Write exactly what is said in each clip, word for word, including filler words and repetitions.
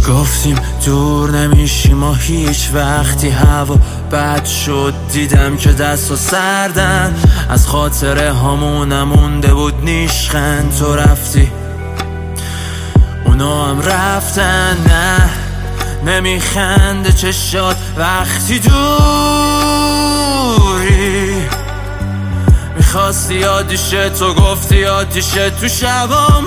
گفتیم دور نمیشیم و هیچ وقتی هوا بد شد دیدم که دست و سردن از خاطره هامون نمونده بود نیشخند. تو رفتی اونا هم رفتن، نه نمیخنده چشات وقتی دوری. میخواستی یادیشه تو گفتی یادیشه تو شبام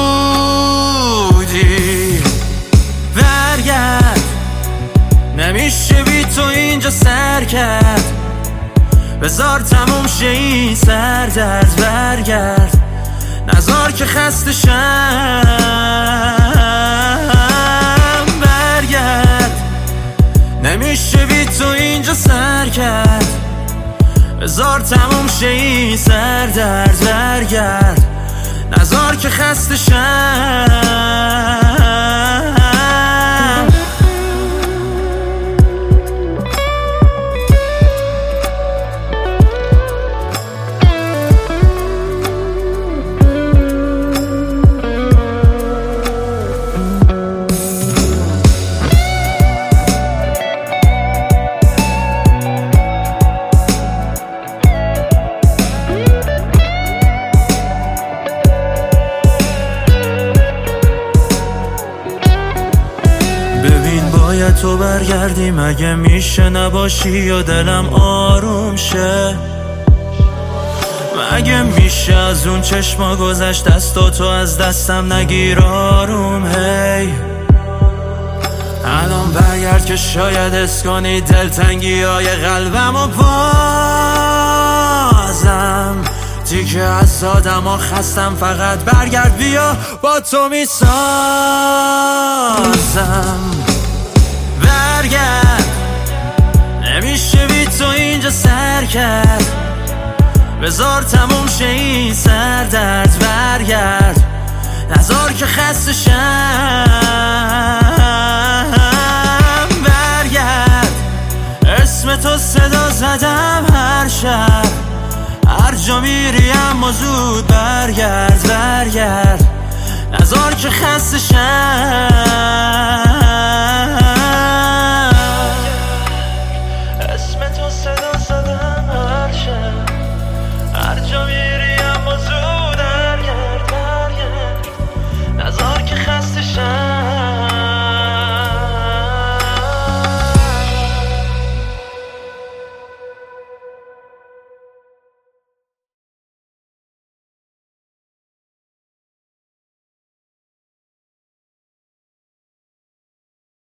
بودی. برگرد نمیشه بی تو اینجا سر کرد، بذار تموم شه این سر درد. برگرد نذار که خسته شم، برگرد نمیشه بی تو اینجا سر کرد، بذار تموم شه این سر درد. برگرد نذار که خسته شم. ببین باید تو برگردی، مگه میشه نباشی یا دلم آروم شه؟ مگه میشه از اون چشما گذشت دستا تو از دستم نگیر آروم؟ هی الان برگرد که شاید حس کنی دلتنگی های قلبم و بازم دیگه از آدم ها خستم. فقط برگرد بیا با تو میسازم. برگرد نمیشه بی تو اینجا سر کرد، بذار تموم شه این سر درد. برگرد نذار که خسته شم، برگرد اسم تو صدا زدم هر شب هر جا میری اما زود برگرد. برگرد نذار که خسته شم.